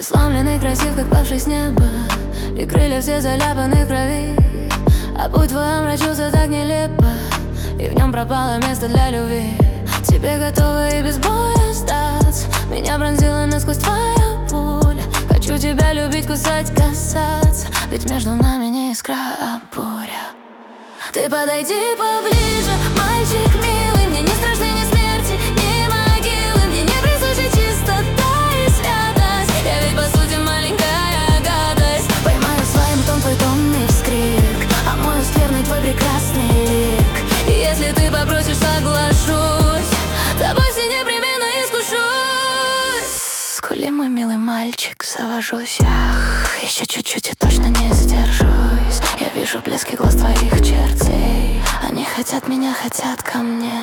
Сломленный, красив, как павший с неба, и крылья все заляпаны в крови. А путь твой омрачился так нелепо, и в нем пропало место для любви. Тебе готова и без боя сдаться. Меня пронзила насквозь твоя пуля. Хочу тебя любить, кусать, касаться, ведь между нами не искра, а буря. Ты подойди поближе, мальчик милый. Мне не страшны ни смерти, ни могилы. Мне не присуща чистота и святость. Я ведь по сути маленькая гадость. Поймаю своим тон твой томный вскрик, омою скверный твой прекрасный лик. И если ты попросишь, соглашусь, тобой все непременно искушусь. Скули, мой милый мальчик, завожусь. Ах, еще чуть-чуть и точно не сдержусь. Я вижу блески глаз твоих чертей. Они хотят меня, хотят ко мне.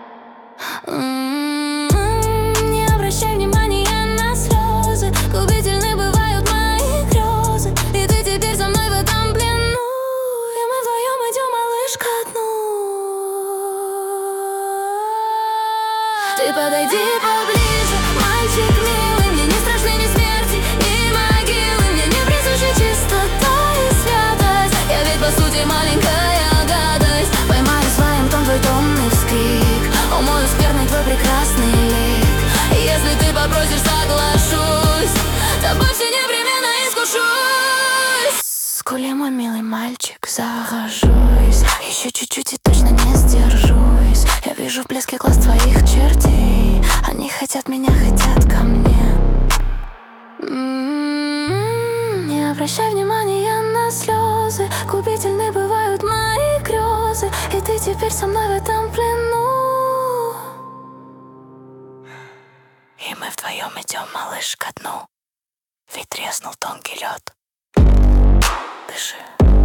Не обращай внимания на слезы. Губительны бывают мои грезы. И ты теперь со мной в этом плену, и мы вдвоем идем, малыш, ко дну. Ты подойди поближе, мальчик милый. Мне не страшны ни смерти, ни могилы. Мне не присуща чистота и святость. Я ведь по сути маленькая гадость. Поймаю своим тон твой томный вскрик, умою скверный твой прекрасный лик. И если ты попросишь, соглашусь, тобой все непременно искушусь. Скули, мой милый мальчик, захожусь. Еще чуть-чуть и точно не сдержусь. Я вижу в блеске глаз твоих чертей. Они хотят меня, хотят ко мне. Не обращай внимания на слезы. Губительны бывают мои грезы. И ты теперь со мной в этом плену, и мы вдвоем идем, малыш, ко дну. Ведь треснул тонкий лед. Дыши.